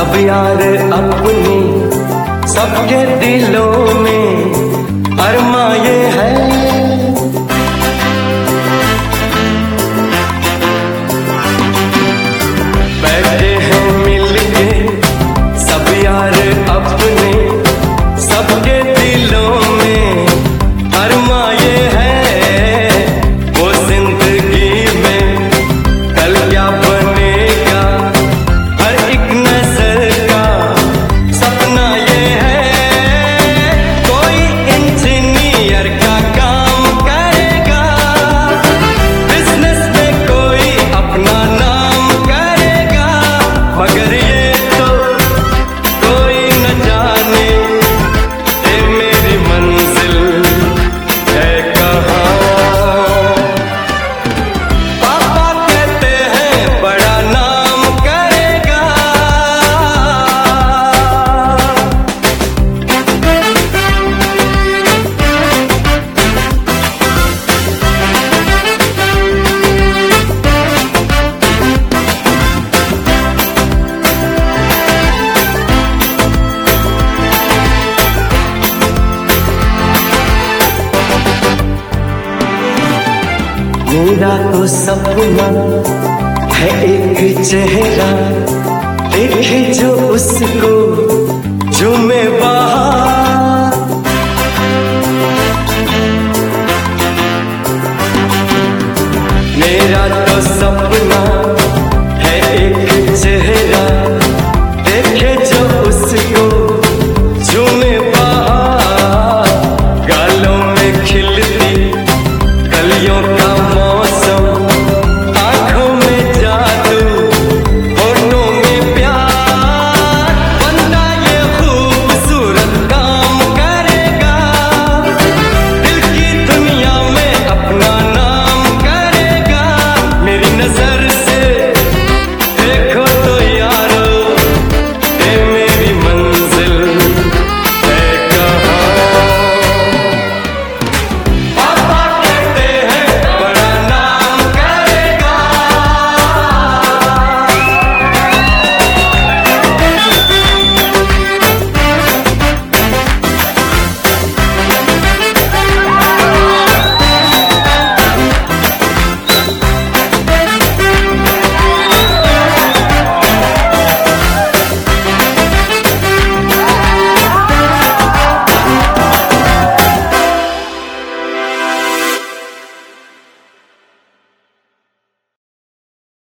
सब यार अपने सबके दिलों में अरमा ये है। बैठे हैं मिलके सब यार अपने सबके दिलों में अरमा ये है। वो जिंदगी में कल क्या बनेगा हर एक नजर का सपना ये है। कोई इंजीनियर का काम करेगा, बिजनेस में कोई अपना नाम करेगा, मगर ये तो कोई न जाने ये मेरी मंजिल है कहाँ। पापा कहते हैं बड़ा नाम करेगा। मेरा तो सपना है एक चेहरा देखे जो उसको झूमे